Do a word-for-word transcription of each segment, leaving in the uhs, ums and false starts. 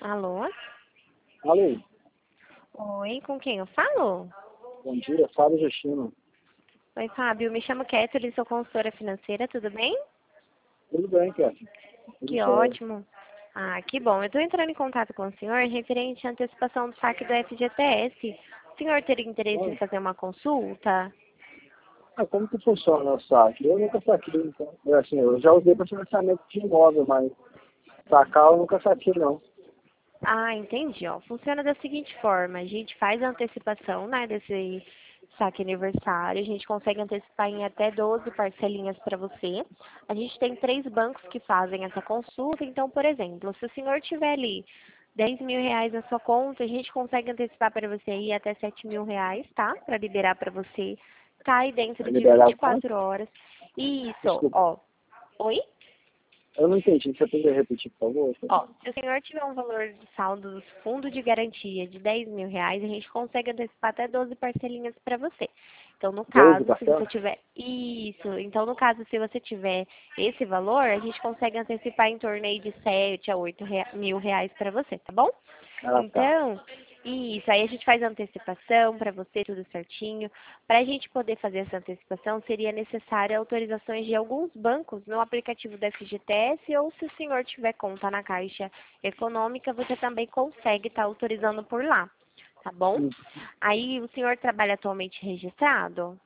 Alô? Alô, Oi, com quem eu falo? bom dia, Fábio Justino. Oi, Fábio, me chamo Kéturi, sou consultora financeira, tudo bem? Tudo bem, Kétia? Tudo Que certo. ótimo. Ah, que bom. Eu estou entrando em contato com o senhor referente à antecipação do saque do F G T S. O senhor teria interesse em Bom, fazer uma consulta? ah, como que funciona o saque? Eu nunca saquei, então. É assim, eu já usei para financiamento de imóvel, mas sacar eu nunca saquei, não. Ah, entendi. Ó. Funciona da seguinte forma, a gente faz a antecipação, né, desse saque aniversário, a gente consegue antecipar em até doze parcelinhas para você. A gente tem três bancos que fazem essa consulta, então, por exemplo, se o senhor tiver ali dez mil reais na sua conta, a gente consegue antecipar para você aí até sete mil reais, tá? Para liberar para você. Cai É dentro de vinte liberado e quanto? quatro horas. Isso, Desculpa, ó. Oi? eu não entendi. Você poderia repetir, por favor? Ó, se o senhor tiver um valor de saldo do fundo de garantia de dez mil reais, a gente consegue antecipar até doze parcelinhas para você. Então, no doze caso, se você parcelas? tiver... Isso. Então, no caso, se você tiver esse valor, a gente consegue antecipar em torno aí de sete a oito rea- mil reais para você, tá bom? Ah, tá. Então, isso, aí a gente faz a antecipação para você, tudo certinho. Para a gente poder fazer essa antecipação, seria necessário autorizações de alguns bancos no aplicativo da F G T S, ou se o senhor tiver conta na Caixa Econômica, você também consegue estar autorizando por lá, tá bom? Hum, Aí, o senhor trabalha atualmente registrado?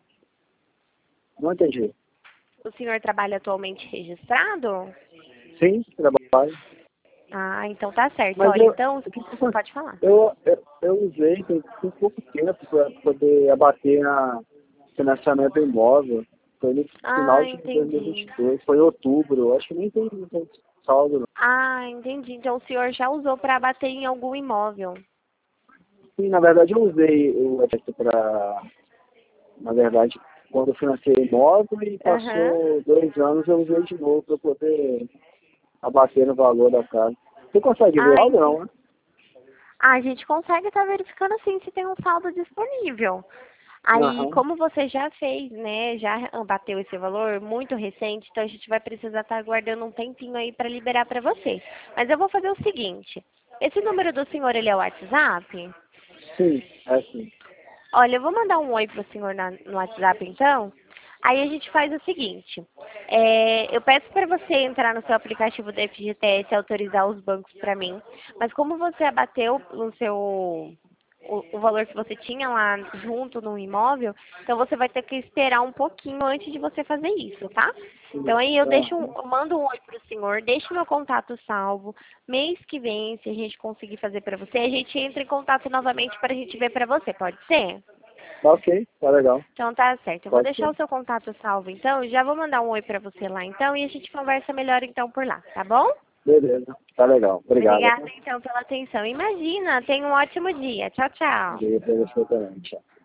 Não entendi. O senhor trabalha atualmente registrado? Sim, trabalho. Ah, então tá certo. Mas Olha, eu, então, o que que eu, pode falar. eu, eu, eu usei tem, tem pouco tempo para poder abater na financiamento imóvel. Foi no final Ah, de entendi. dois mil e vinte e dois, foi em outubro. Acho que nem tem muito saldo, não. Ah, entendi. Então o senhor já usou para bater em algum imóvel. Sim, na verdade eu usei o efeito para, na verdade, quando eu financei imóvel e Aham. passou dois anos eu usei de novo para poder abater no valor da casa. Você consegue ver Ah, algo entendi. não, né? Ah, a gente consegue estar verificando sim se tem um saldo disponível. Aí, Aham, como você já fez, né, já bateu esse valor muito recente, então a gente vai precisar estar aguardando um tempinho aí para liberar para você. Mas eu vou fazer o seguinte, esse número do senhor, ele é o WhatsApp? sim, é assim. Olha, eu vou mandar um oi pro senhor na- no WhatsApp então. Aí a gente faz o seguinte, é, eu peço para você entrar no seu aplicativo da F G T S e autorizar os bancos para mim, mas como você abateu o seu o, o valor que você tinha lá junto no imóvel, então você vai ter que esperar um pouquinho antes de você fazer isso, tá? Então Sim, aí eu deixo um, aham. eu mando um oi pro senhor, deixo meu contato salvo. Mês que vem, se a gente conseguir fazer para você, a gente entra em contato novamente para a gente ver para você, pode ser? Tá ok, tá legal. Então tá certo. Eu vou Pode deixar ser. o seu contato salvo então, e já vou mandar um oi pra você lá então e a gente conversa melhor então por lá, tá bom? Beleza, tá legal. Obrigado. Obrigada Tá? então pela atenção. Imagina, tenha um ótimo dia. Tchau, tchau. Beleza, você também. Tchau.